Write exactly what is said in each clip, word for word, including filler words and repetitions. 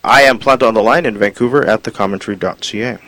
I am Plant on the Line in Vancouver at the commentary dot c a.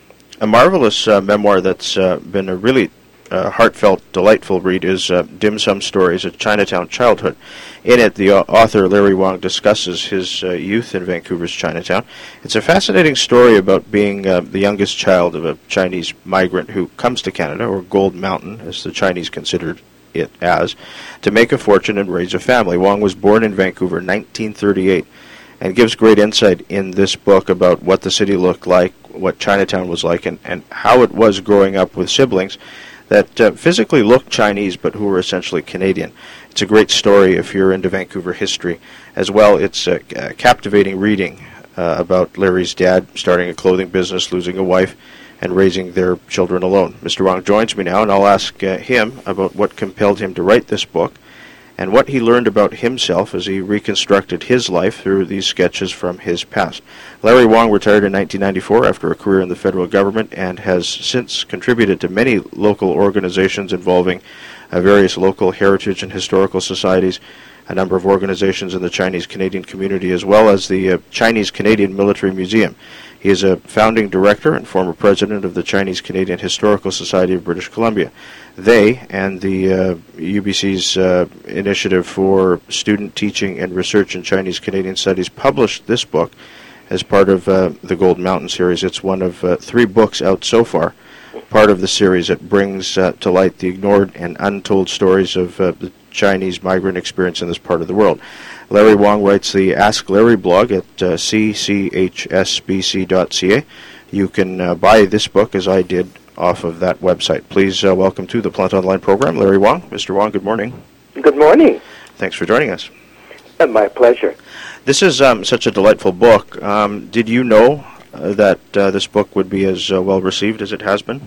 A marvelous uh, memoir that's uh, been a really uh, heartfelt, delightful read is uh, Dim Sum Stories, A Chinatown Childhood. In it, the uh, author, Larry Wong, discusses his uh, youth in Vancouver's Chinatown. It's a fascinating story about being uh, the youngest child of a Chinese migrant who comes to Canada, or Gold Mountain, as the Chinese considered it as, to make a fortune and raise a family. Wong was born in Vancouver in nineteen thirty-eight and gives great insight in this book about what the city looked like, what Chinatown was like, and, and how it was growing up with siblings that uh, physically looked Chinese but who were essentially Canadian. It's a great story if you're into Vancouver history. As well, it's a, a captivating reading uh, about Larry's dad starting a clothing business, losing a wife, and raising their children alone. Mister Wong joins me now, and I'll ask uh, him about what compelled him to write this book and what he learned about himself as he reconstructed his life through these sketches from his past. Larry Wong retired in nineteen ninety-four after a career in the federal government and has since contributed to many local organizations involving uh, various local heritage and historical societies, a number of organizations in the Chinese-Canadian community, as well as the uh, Chinese-Canadian Military Museum. He is a founding director and former president of the Chinese-Canadian Historical Society of British Columbia. They and the uh, U B C's uh, Initiative for Student Teaching and Research in Chinese-Canadian Studies published this book as part of uh, the Gold Mountain series. It's one of uh, three books out so far, part of the series that brings uh, to light the ignored and untold stories of uh, the Chinese migrant experience in this part of the world. Larry Wong writes the Ask Larry blog at uh, c c h s b c dot c a. You can uh, buy this book, as I did, off of that website. Please uh, welcome to the Plant Online program, Larry Wong. Mister Wong, good morning. Good morning. Thanks for joining us. Uh, my pleasure. This is um, such a delightful book. Um, did you know uh, that uh, this book would be as uh, well received as it has been?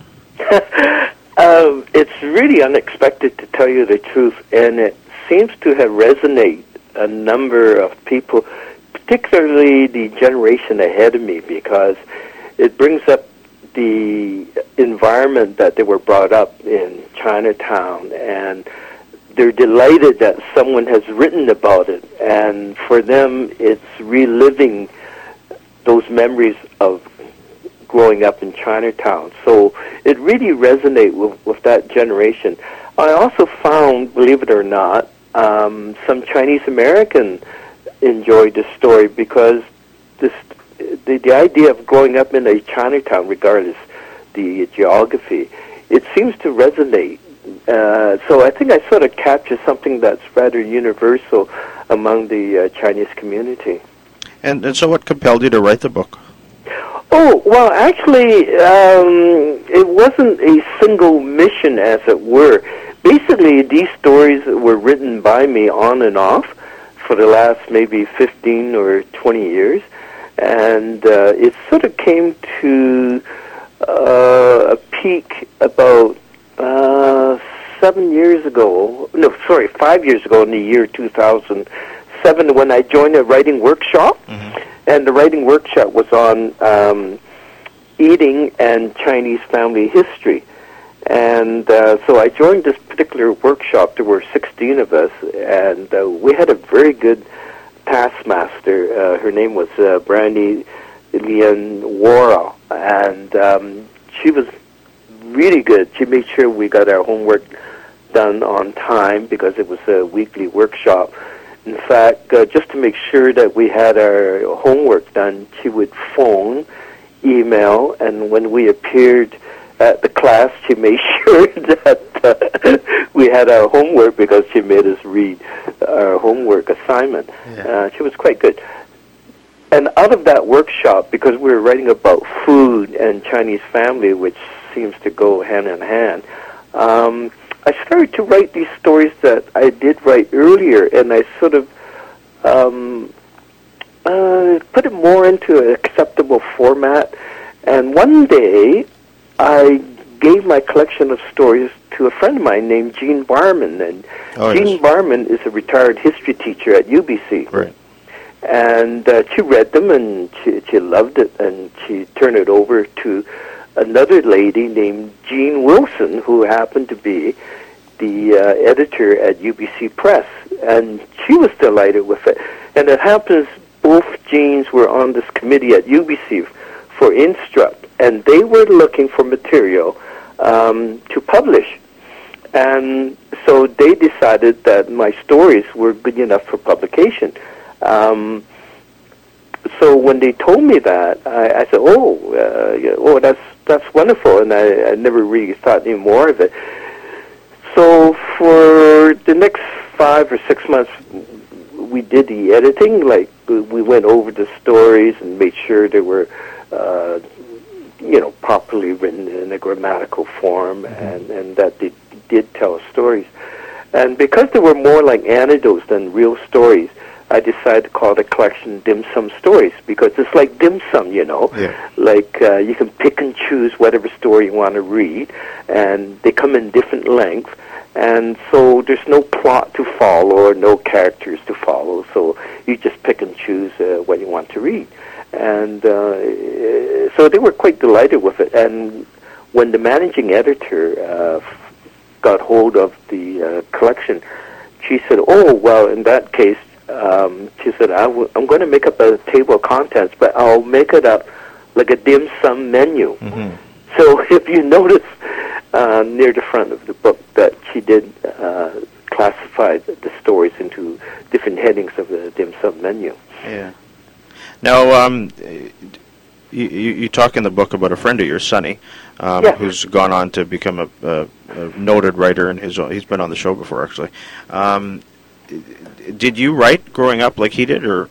um, it's really unexpected, to tell you the truth, and it seems to have resonated a number of people, particularly the generation ahead of me, because it brings up the environment that they were brought up in, Chinatown, and they're delighted that someone has written about it, and for them it's reliving those memories of growing up in Chinatown. So it really resonates with, with that generation. I also found, believe it or not, um, some Chinese American enjoyed this story because this the, the idea of growing up in a Chinatown, regardless the geography, it seems to resonate. Uh, so I think I sort of capture something that's rather universal among the uh, Chinese community. And, and so what compelled you to write the book? Oh, well, actually, um, it wasn't a single mission, as it were. Basically, these stories were written by me on and off for the last maybe fifteen or twenty years. And uh, it sort of came to uh, a peak about uh, seven years ago. No, sorry, five years ago in the year two thousand seven when I joined a writing workshop. Mm-hmm. And the writing workshop was on um, eating and Chinese family history. And uh, so I joined this particular workshop. There were sixteen of us, and uh, we had a very good taskmaster. Uh, her name was uh, Brandy Lian Wara, and um, she was really good. She made sure we got our homework done on time because it was a weekly workshop. In fact, uh, just to make sure that we had our homework done, she would phone, email, and when we appeared at the class, she made sure that uh, we had our homework because she made us read our homework assignment. Yeah. Uh, she was quite good. And out of that workshop, because we were writing about food and Chinese family, which seems to go hand in hand, um, I started to write these stories that I did write earlier, and I sort of um, uh, put it more into an acceptable format. And one day, I gave my collection of stories to a friend of mine named Gene Barman. And oh, Gene yes. Barman is a retired history teacher at U B C. Right. And uh, she read them, and she, she loved it, and she turned it over to another lady named Jean Wilson, who happened to be the uh, editor at U B C Press, and she was delighted with it. And it happens both genes were on this committee at U B C for Instruct, and they were looking for material um, to publish. And so they decided that my stories were good enough for publication. Um, so when they told me that, I, I said, "Oh, uh, yeah, oh, that's that's wonderful," and I, I never really thought any more of it. So for the next five or six months, we did the editing. Like we went over the stories and made sure they were, uh, you know, properly written in a grammatical form, mm-hmm. and and that they did tell us stories. And because they were more like anecdotes than real stories, I decided to call the collection Dim Sum Stories, because it's like dim sum, you know. Yeah. Like uh, you can pick and choose whatever story you want to read, and they come in different lengths, and so there's no plot to follow or no characters to follow, so you just pick and choose uh, what you want to read. And uh, so they were quite delighted with it. And when the managing editor uh, got hold of the uh, collection, she said, "Oh, well, in that case," Um, she said, I w- I'm going to make up a table of contents, but I'll make it up like a dim sum menu. Mm-hmm. So if you notice uh, near the front of the book that she did uh, classify the stories into different headings of the dim sum menu. Yeah. Now, um, you, you, you talk in the book about a friend of yours, Sonny, um, yes. who's gone on to become a, a, a noted writer, and his own, he's been on the show before, actually. Um, Did you write growing up like he did, or?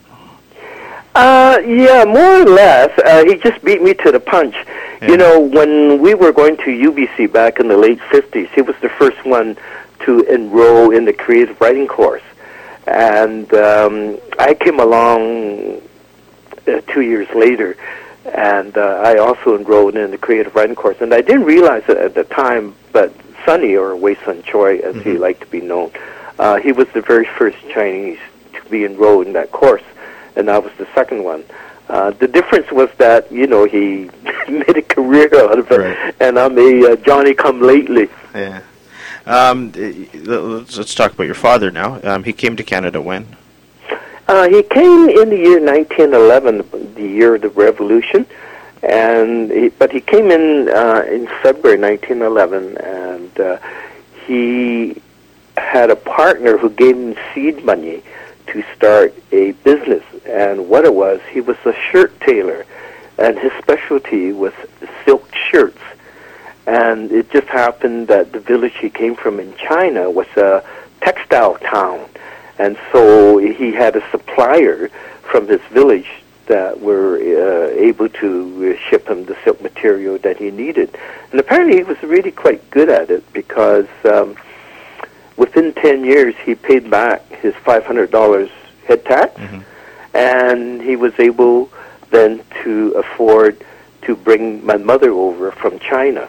Uh, yeah, more or less. Uh, he just beat me to the punch. Yeah. You know, when we were going to U B C back in the late fifties, he was the first one to enroll in the creative writing course. And um, I came along uh, two years later, and uh, I also enrolled in the creative writing course. And I didn't realize it at the time, but Sonny, or Wei Sun Choi, as mm-hmm. he liked to be known, Uh, he was the very first Chinese to be enrolled in that course, and I was the second one. Uh, the difference was that, you know, he made a career out of it, right. and I'm a uh, Johnny-come-lately. Yeah. Um, let's, let's talk about your father now. Um, he came to Canada when? Uh, he came in the year nineteen eleven, the year of the Revolution, and he, but he came in uh, in February nineteen eleven, and uh, he had a partner who gave him seed money to start a business. And what it was, he was a shirt tailor, and his specialty was silk shirts. And it just happened that the village he came from in China was a textile town. And so he had a supplier from his village that were uh, able to ship him the silk material that he needed. And apparently he was really quite good at it, because Um, within ten years, he paid back his five hundred dollars head tax, mm-hmm. and he was able then to afford to bring my mother over from China.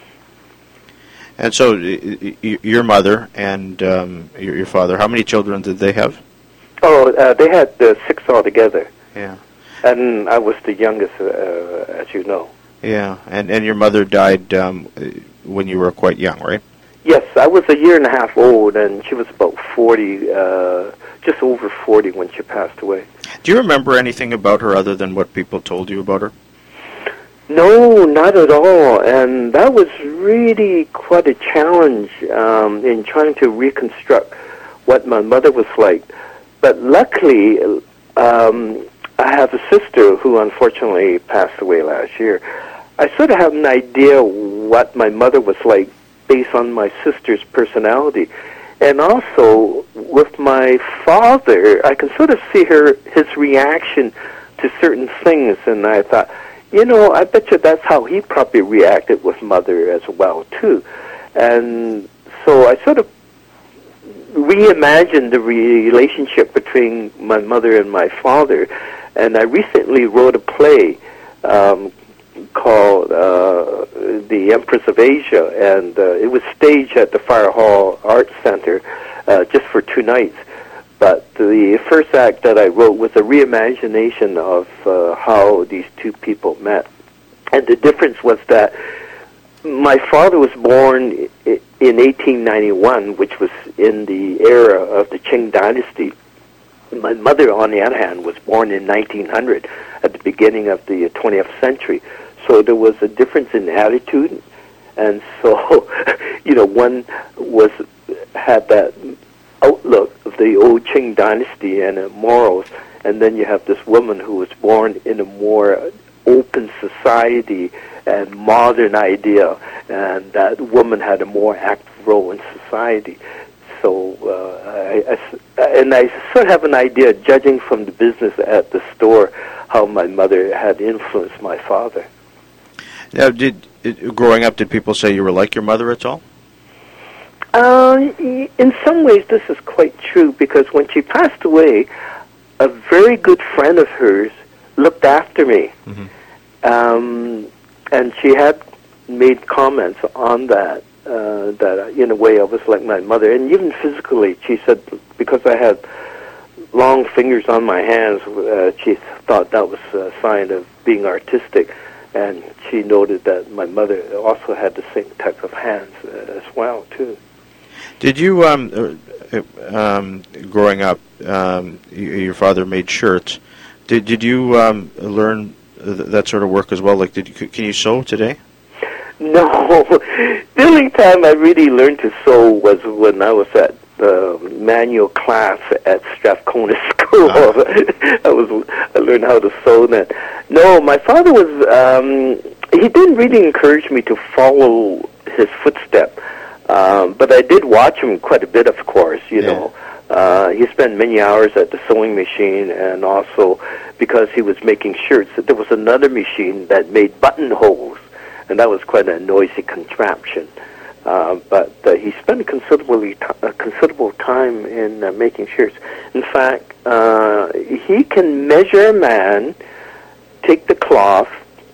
And so y- y- your mother and um, your, your father, how many children did they have? Oh, uh, they had uh, six altogether. Yeah. And I was the youngest, uh, as you know. Yeah, and, and your mother died um, when you were quite young, right? Yes, I was a year and a half old, and she was about forty, uh, just over forty when she passed away. Do you remember anything about her other than what people told you about her? No, not at all, and that was really quite a challenge um, in trying to reconstruct what my mother was like. But luckily, um, I have a sister who unfortunately passed away last year. I sort of have an idea what my mother was like based on my sister's personality. And also, with my father, I can sort of see her his reaction to certain things, and I thought, you know, I bet you that's how he probably reacted with mother as well, too. And so I sort of reimagined the relationship between my mother and my father, and I recently wrote a play um, called uh, The Empress of Asia, and uh, it was staged at the Fire Hall Arts Center uh, just for two nights. But the first act that I wrote was a reimagination of uh, how these two people met. And the difference was that my father was born in eighteen ninety-one, which was in the era of the Qing Dynasty, My mother, on the other hand, was born in nineteen hundred, at the beginning of the twentieth century. So there was a difference in attitude, and so, you know, one was had that outlook of the old Qing dynasty and uh, morals, and then you have this woman who was born in a more open society and modern idea, and that woman had a more active role in society. So, uh, I, I, and I sort of have an idea, judging from the business at the store, how my mother had influenced my father. Now, did it, growing up, did people say you were like your mother at all? Uh, in some ways, this is quite true, because when she passed away, a very good friend of hers looked after me. Mm-hmm. Um, and she had made comments on that, uh, that in a way I was like my mother. And even physically, she said, because I had long fingers on my hands, uh, she thought that was a sign of being artistic. And she noted that my mother also had the same type of hands uh, as well, too. Did you, um, uh, um, growing up, um, you, your father made shirts. Did did you um, learn th- that sort of work as well? Like, did you, can you sew today? No. The only time I really learned to sew was when I was at the manual class at Strathcona School. Ah. I was I learned how to sew then. No, my father was. Um, he didn't really encourage me to follow his footsteps. Um, but I did watch him quite a bit, of course, you yeah. know. Uh, he spent many hours at the sewing machine, and also because he was making shirts, there was another machine that made buttonholes, and that was quite a noisy contraption. Uh, but uh, he spent considerably t- a considerable time in uh, making shirts. In fact, uh, he can measure a man, take the cloth,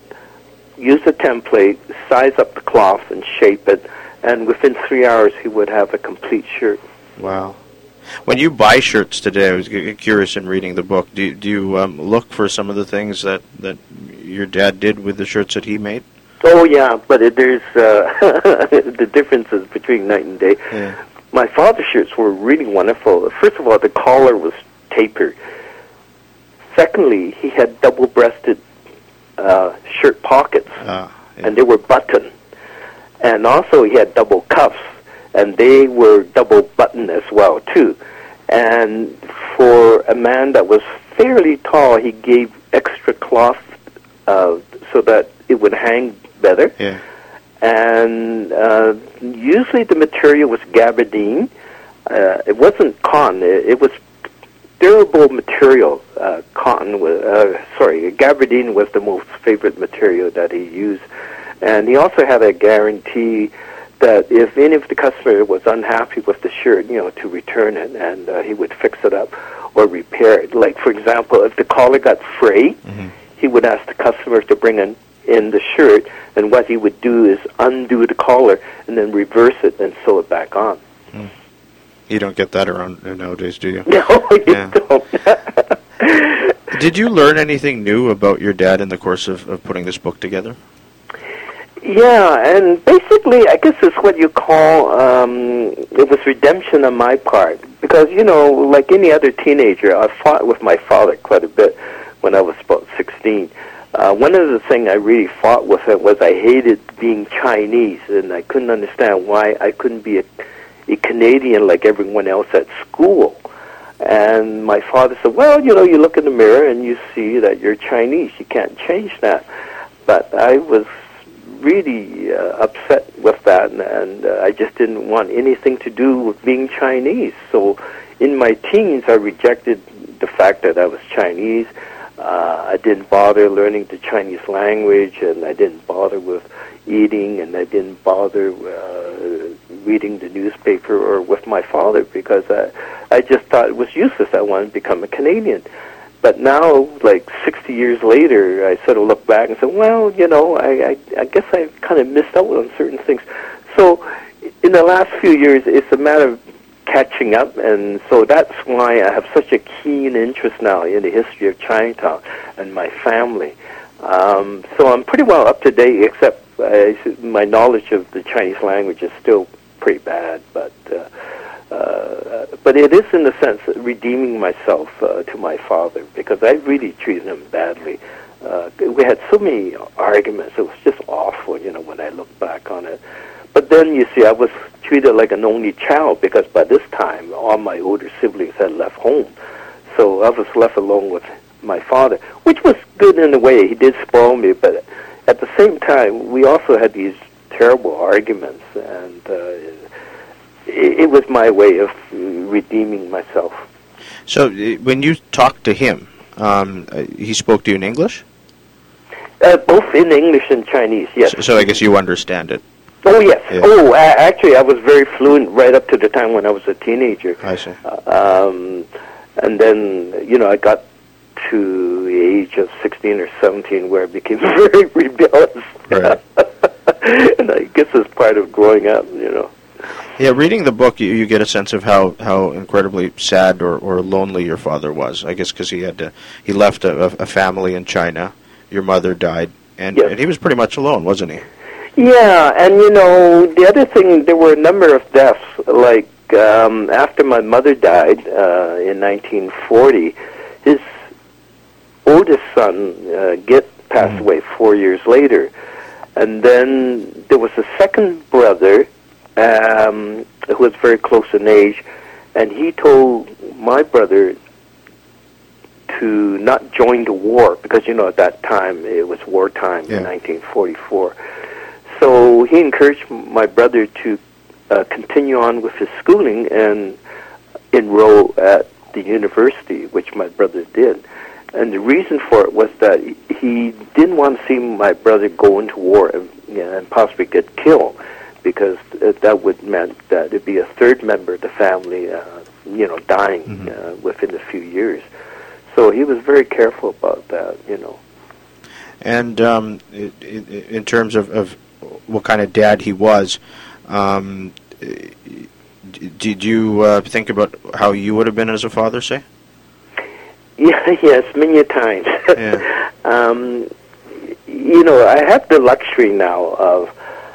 use a template, size up the cloth, and shape it, and within three hours, he would have a complete shirt. Wow. When you buy shirts today, I was curious in reading the book, do, do you um, look for some of the things that, that your dad did with the shirts that he made? Oh, yeah, but it, there's uh, the differences between night and day. Yeah. My father's shirts were really wonderful. First of all, the collar was tapered. Secondly, he had double-breasted uh, shirt pockets, ah, yeah. and they were buttoned. And also he had double cuffs, and they were double buttoned as well, too. And for a man that was fairly tall, he gave extra cloth uh, so that it would hang better. Yeah. And uh, usually the material was gabardine. Uh, it wasn't cotton. It, it was durable material. Uh, cotton was, uh, sorry, gabardine was the most favorite material that he used. And he also had a guarantee that if any of the customer was unhappy with the shirt, you know, to return it, and uh, he would fix it up or repair it. Like, for example, if the collar got frayed, mm-hmm. he would ask the customer to bring in, in the shirt, and what he would do is undo the collar and then reverse it and sew it back on. Mm. You don't get that around nowadays, do you? No, you yeah. don't. Did you learn anything new about your dad in the course of, of putting this book together? Yeah, and basically, I guess it's what you call, um, it was redemption on my part. Because, you know, like any other teenager, I fought with my father quite a bit when I was about sixteen. Uh, one of the things I really fought with him was I hated being Chinese, and I couldn't understand why I couldn't be a, a Canadian like everyone else at school. And my father said, well, you know, you look in the mirror and you see that you're Chinese. You can't change that. But I was really uh, upset with that, and, and uh, I just didn't want anything to do with being Chinese. So in my teens, I rejected the fact that I was Chinese. Uh, I didn't bother learning the Chinese language, and I didn't bother with eating, and I didn't bother uh, reading the newspaper or with my father, because I, I just thought it was useless. I wanted to become a Canadian. But now, like sixty years later, I sort of look back and say, well, you know, I, I, I guess I kind of missed out on certain things. So in the last few years, it's a matter of catching up, and so that's why I have such a keen interest now in the history of Chinatown and my family. Um, so I'm pretty well up to date, except uh, my knowledge of the Chinese language is still pretty bad, but uh, uh, but it is in a sense redeeming myself uh, to my father, because I really treated him badly. Uh, we had so many arguments. It was just awful, you know, when I look back on it. But then, you see, I was treated like an only child, because by this time, all my older siblings had left home. So I was left alone with my father, which was good in a way. He did spoil me, but at the same time, we also had these terrible arguments, and uh, it, it was my way of redeeming myself. So uh, when you talked to him, um, uh, he spoke to you in English? Uh, both in English and Chinese, yes. So, so I guess you understand it. Oh, yes. Yeah. Oh, uh, actually, I was very fluent right up to the time when I was a teenager. I see. Uh, um, and then, you know, I got to the age of sixteen or seventeen where I became very rebellious. Right. And I guess it's part of growing up, you know. Yeah, reading the book, you, you get a sense of how, how incredibly sad or, or lonely your father was. I guess because he had to, he left a, a family in China. Your mother died, and, Yes. and he was pretty much alone, wasn't he? Yeah, and you know, the other thing, there were a number of deaths. Like um, after my mother died uh, in nineteen forty, his oldest son, uh, Git, passed Mm-hmm. away four years later. And then there was a second brother um, who was very close in age, and he told my brother to not join the war, because, you know, at that time it was wartime Yeah. in nineteen forty-four. So he encouraged my brother to uh, continue on with his schooling and enroll at the university, which my brother did. And the reason for it was that he didn't want to see my brother go into war and, you know, and possibly get killed, because uh, that would meant that it'd be a third member of the family, uh, you know, dying Mm-hmm. uh, within a few years. So he was very careful about that, you know. And um, i i in terms of, of what kind of dad he was, um, d- did you uh, think about how you would have been as a father, say? Yeah, yes, many times. Yeah. um, you know, I have the luxury now of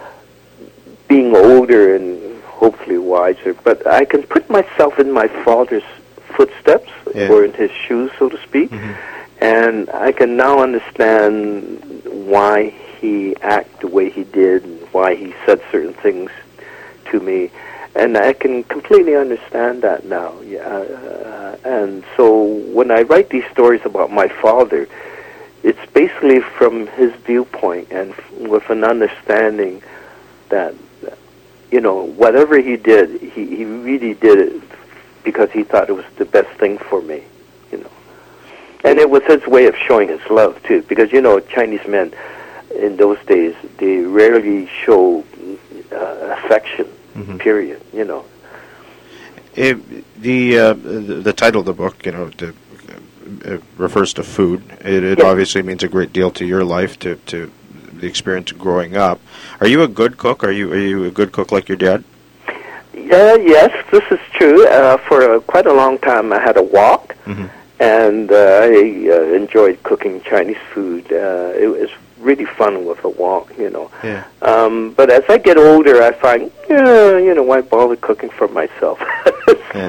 being older and hopefully wiser, but I can put myself in my father's footsteps, Yeah. or in his shoes, so to speak, Mm-hmm. and I can now understand why he acted the way he did and why he said certain things to me. And I can completely understand that now. Yeah, uh, and so when I write these stories about my father, it's basically from his viewpoint and f- with an understanding that, you know, whatever he did, he, he really did it because he thought it was the best thing for me, you know. And it was his way of showing his love, too, because, you know, Chinese men in those days, they rarely show uh, affection. Mm-hmm. Period. You know. It, the, uh, the the title of the book, you know, the, uh, refers to food. It, it Yes. obviously means a great deal to your life, to, to the experience of growing up. Are you a good cook? Are you are you a good cook like your dad? Uh, yes, this is true. Uh, for uh, quite a long time, I had a wok, Mm-hmm. and uh, I uh, enjoyed cooking Chinese food. Uh, it was really fun with a wok, you know. Yeah. Um, but as I get older, I find, yeah, you know, why bother cooking for myself? Yeah.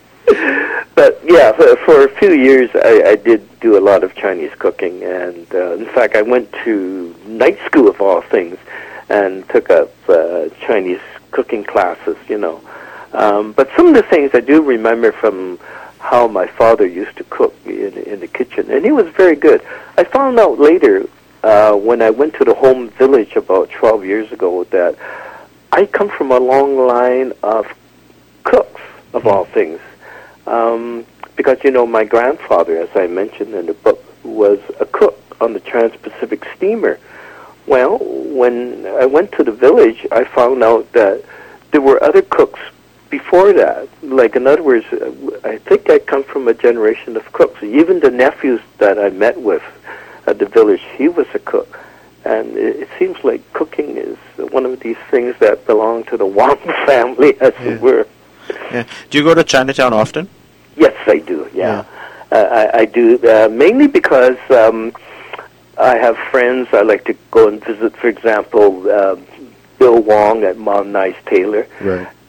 But yeah, for, for a few years, I, I did do a lot of Chinese cooking, and uh, in fact, I went to night school of all things, and took up uh, Chinese cooking classes, you know. Um, but some of the things I do remember from how my father used to cook in, in the kitchen, and he was very good. I found out later, uh, when I went to the home village about twelve years ago, that I come from a long line of cooks, of all things. Um, because, you know, my grandfather, as I mentioned in the book, was a cook on the Trans-Pacific steamer. Well, when I went to the village, I found out that there were other cooks before that. Like, in other words, I think I come from a generation of cooks. Even the nephews that I met with at the village, he was a cook. And it, it seems like cooking is one of these things that belong to the Wang family, as Yeah. it were. Yeah. Do you go to Chinatown often? Yes, I do, yeah. Uh, I, I do, uh, mainly because um, I have friends. I like to go and visit, for example, uh, Bill Wong at Mom Nice Taylor. Right.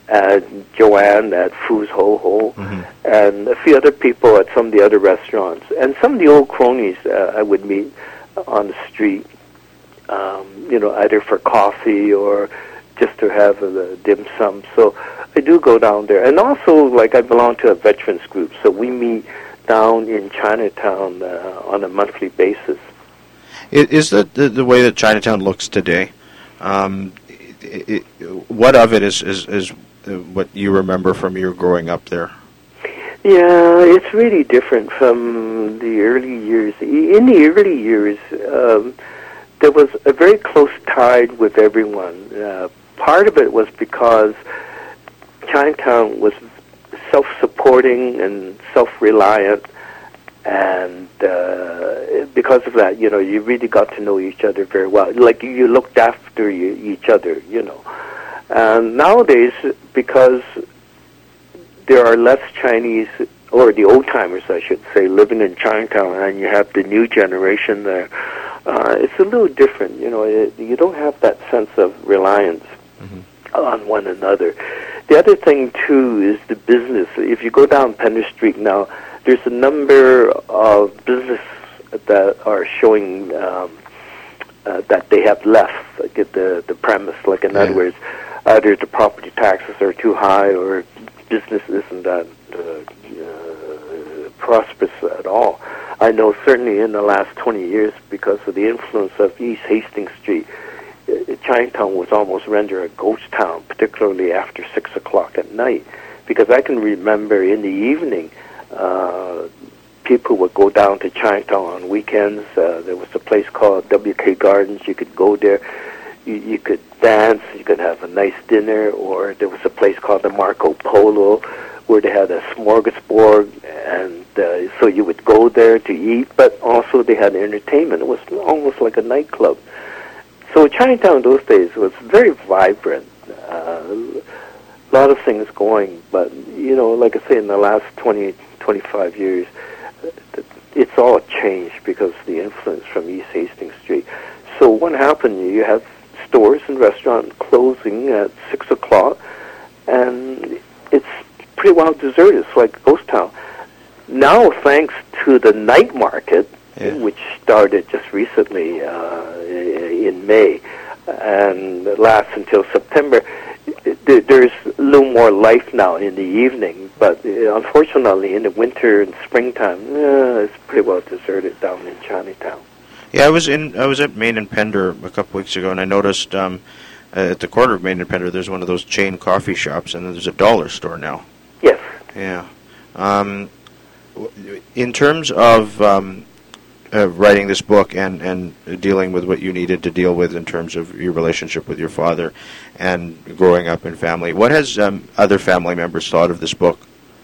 and Joanne at Fu's Ho Ho, Mm-hmm. and a few other people at some of the other restaurants, and some of the old cronies uh, I would meet on the street, um, you know, either for coffee or just to have a, a dim sum. So I do go down there. And also, like, I belong to a veterans group, so we meet down in Chinatown uh, on a monthly basis. Is that the, the way that Chinatown looks today? Um, it, it, what of it is, is, is what you remember from your growing up there? Yeah, it's really different from the early years. In the early years, um, there was a very close tie with everyone. Uh, part of it was because Chinatown was self-supporting and self-reliant, and uh, because of that, you know, you really got to know each other very well. Like, you looked after you, each other, you know. And nowadays, because there are less Chinese, or the old-timers, I should say, living in Chinatown, and you have the new generation there, uh, it's a little different. You know, it, you don't have that sense of reliance mm-hmm. on one another. The other thing, too, is the business. If you go down Pender Street now, there's a number of businesses that are showing um, uh, that they have left, like at the, the premise. Like, in yeah. other words, either the property taxes are too high or business isn't that uh, uh, prosperous at all. I know certainly in the last twenty years, because of the influence of East Hastings Street, uh, Chinatown was almost rendered a ghost town, particularly after six o'clock at night. Because I can remember in the evening, uh, people would go down to Chinatown on weekends. Uh, there was a place called W K Gardens. You could go there. You, you could dance, you could have a nice dinner, or there was a place called the Marco Polo where they had a smorgasbord, and uh, so you would go there to eat, but also they had entertainment. It was almost like a nightclub. So Chinatown those days was very vibrant, uh, a lot of things going, but, you know, like I say, in the last twenty, twenty-five years, it's all changed because of the influence from East Hastings Street. So what happened, you have stores and restaurants closing at six o'clock, and it's pretty well deserted. It's like a ghost town. Now, thanks to the night market, yeah. which started just recently uh, in May and lasts until September, there's a little more life now in the evening. But uh, unfortunately, in the winter and springtime, uh, it's pretty well deserted down in Chinatown. Yeah, I was in. I was at Main and Pender a couple weeks ago, and I noticed um, at the corner of Main and Pender, there's one of those chain coffee shops, and there's a dollar store now. Yes. Yeah. Um, in terms of um, uh, writing this book and, and dealing with what you needed to deal with in terms of your relationship with your father and growing up in family, what has um, other family members thought of this book?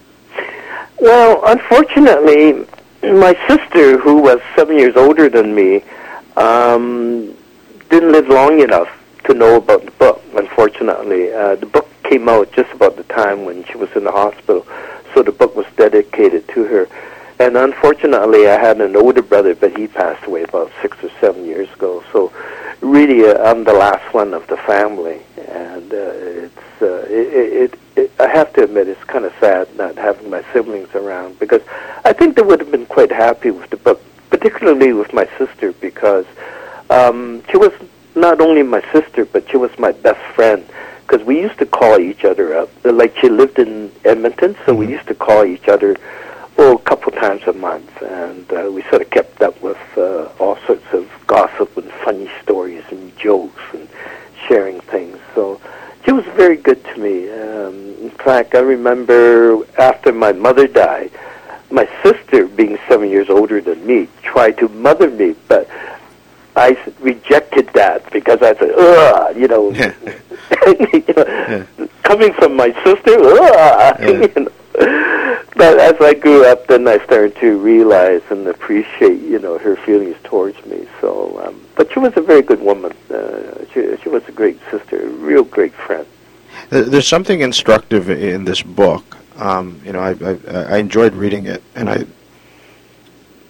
Well, unfortunately, my sister, who was seven years older than me, um, didn't live long enough to know about the book, unfortunately. Uh, the book came out just about the time when she was in the hospital, so the book was dedicated to her. And unfortunately, I had an older brother, but he passed away about six or seven years ago. So really, uh, I'm the last one of the family. And uh, it's uh, it, it, it, I have to admit, it's kind of sad not having my siblings around, because I think they would have been quite happy with the book, particularly with my sister, because um, she was not only my sister, but she was my best friend, because we used to call each other up. Like, she lived in Edmonton, so mm-hmm. we used to call each other oh, a couple times a month, and uh, we sort of kept up with uh, all sorts of gossip and funny stories and jokes and sharing things. So she was very good to me. Um, in fact, I remember after my mother died, my sister, being seven years older than me, tried to mother me, but I rejected that because I said, ugh, you know, you know yeah. coming from my sister, ugh, yeah. you know. But as I grew up, then I started to realize and appreciate, you know, her feelings towards me. So, um, but she was a very good woman. Uh, she, she was a great sister, a real great friend. There's something instructive in this book. Um, you know, I, I I enjoyed reading it, and I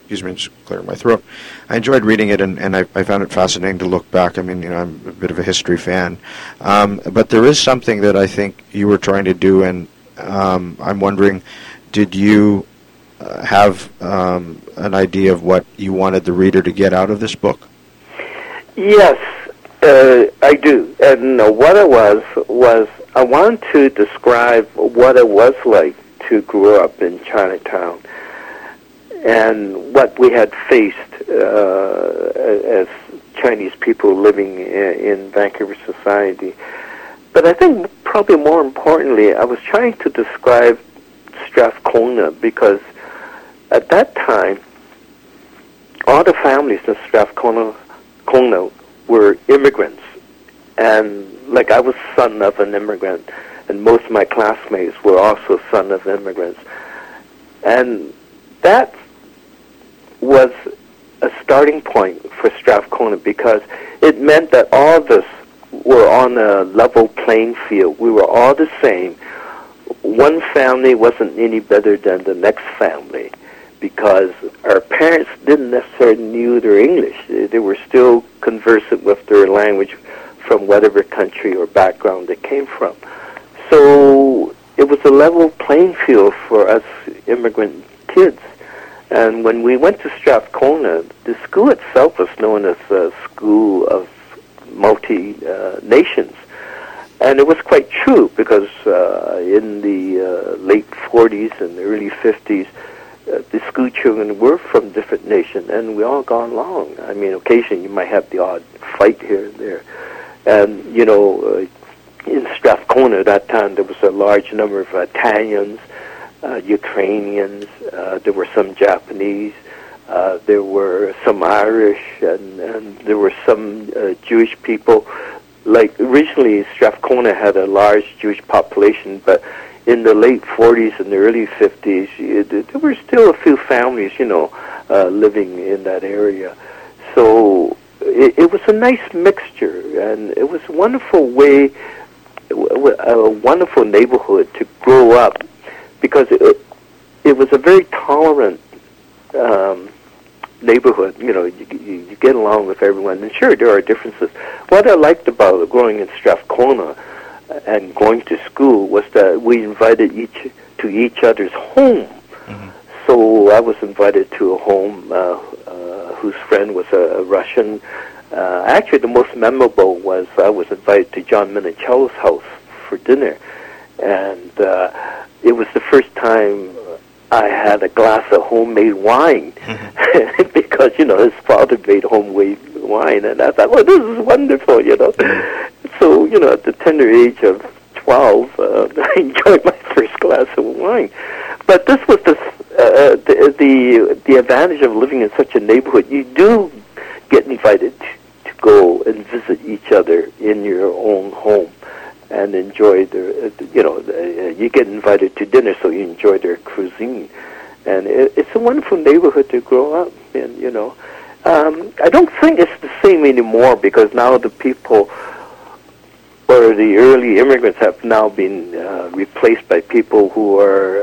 excuse me, just clear my throat. I enjoyed reading it, and, and I, I found it fascinating to look back. I mean, you know, I'm a bit of a history fan. Um, but there is something that I think you were trying to do, and um, I'm wondering, did you uh, have um, an idea of what you wanted the reader to get out of this book? Yes, uh, I do. And uh, what it was, was I wanted to describe what it was like to grow up in Chinatown and what we had faced uh, as Chinese people living in, in Vancouver society. But I think probably more importantly, I was trying to describe Strathcona because at that time, all the families in Strathcona Kona were immigrants. And like I was son of an immigrant, and most of my classmates were also son of immigrants. And that was a starting point for Strathcona because it meant that all of us were on a level playing field. We were all the same. One family wasn't any better than the next family because our parents didn't necessarily knew their English. They were still conversant with their language from whatever country or background they came from. So it was a level playing field for us immigrant kids. And when we went to Strathcona, the school itself was known as a school of multi-nations. Uh, and it was quite true because uh, in the uh, late forties and early fifties, uh, the school children were from different nations, and we all got along. I mean, occasionally you might have the odd fight here and there. And, you know, uh, in Strathcona at that time, there was a large number of Italians, uh, Ukrainians, uh, there were some Japanese, uh, there were some Irish, and, and there were some uh, Jewish people. Like, originally, Strathcona had a large Jewish population, but in the late forties and the early fifties, there were still a few families, you know, uh, living in that area. So it, it was a nice mixture, and it was a wonderful way, a wonderful neighborhood to grow up, because it, it was a very tolerant um, neighborhood. You know, you, you, you get along with everyone, and sure, there are differences. What I liked about growing in Strathcona and going to school was that we invited each to each other's home. Mm-hmm. So I was invited to a home uh, uh, whose friend was a, a Russian. Uh, actually, the most memorable was I was invited to John Minicello's house for dinner, and uh, it was the first time I had a glass of homemade wine mm-hmm. because, you know, his father made homemade wine, and I thought, well, this is wonderful, you know. Mm-hmm. So, you know, at the tender age of twelve, uh, I enjoyed my first glass of wine. But this was the, uh, the the the advantage of living in such a neighborhood. You do get invited to, to go and visit each other in your own home and enjoy their, you know, you get invited to dinner, so you enjoy their cuisine. And it, it's a wonderful neighborhood to grow up in, you know. Um, I don't think it's the same anymore because now the people, or the early immigrants, have now been uh, replaced by people who are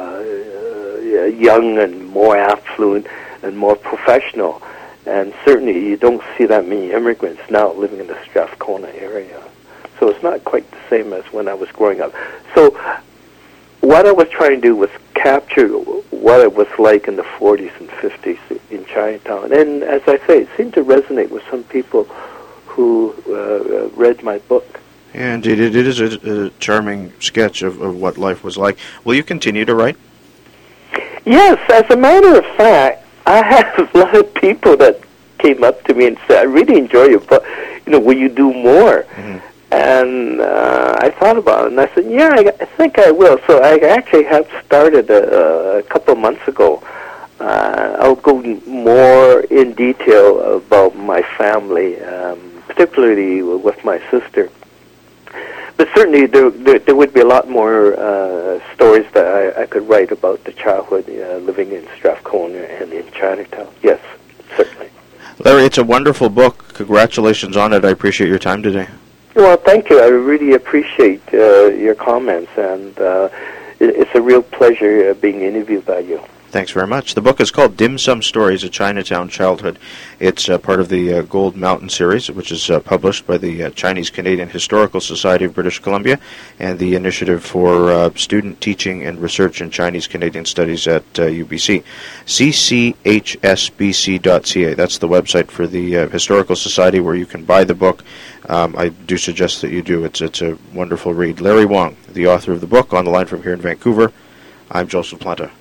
uh, young and more affluent and more professional. And certainly you don't see that many immigrants now living in the Strathcona area. So it's not quite the same as when I was growing up. So what I was trying to do was capture what it was like in the forties and fifties in Chinatown. And as I say, it seemed to resonate with some people who uh, read my book. Yeah, indeed. It is a, a charming sketch of, of what life was like. Will you continue to write? Yes. As a matter of fact, I have a lot of people that came up to me and said, I really enjoy your book. You know, will you do more? Mm-hmm. And uh, I thought about it, and I said, yeah, I, I think I will. So I actually have started a, a couple of months ago. Uh, I'll go more in detail about my family, um, particularly with my sister. But certainly there, there, there would be a lot more uh, stories that I, I could write about the childhood uh, living in Strathcona and in Chinatown. Yes, certainly. Larry, it's a wonderful book. Congratulations on it. I appreciate your time today. Well, thank you. I really appreciate uh, your comments, and uh, it, it's a real pleasure uh, being interviewed by you. Thanks very much. The book is called Dim Sum Stories, A Chinatown Childhood. It's uh, part of the uh, Gold Mountain series, which is uh, published by the uh, Chinese-Canadian Historical Society of British Columbia and the Initiative for uh, Student Teaching and Research in Chinese-Canadian Studies at uh, U B C. C C H S B C dot C A. That's the website for the uh, Historical Society where you can buy the book. Um, I do suggest that you do. It's, it's a wonderful read. Larry Wong, the author of the book, on the line from here in Vancouver. I'm Joseph Planta.